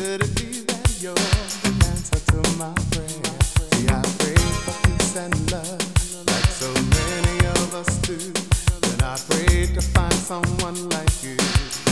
Could it be that you're the answer to my prayer? See, I pray for peace and love, like so many of us do. Then I pray to find someone like you.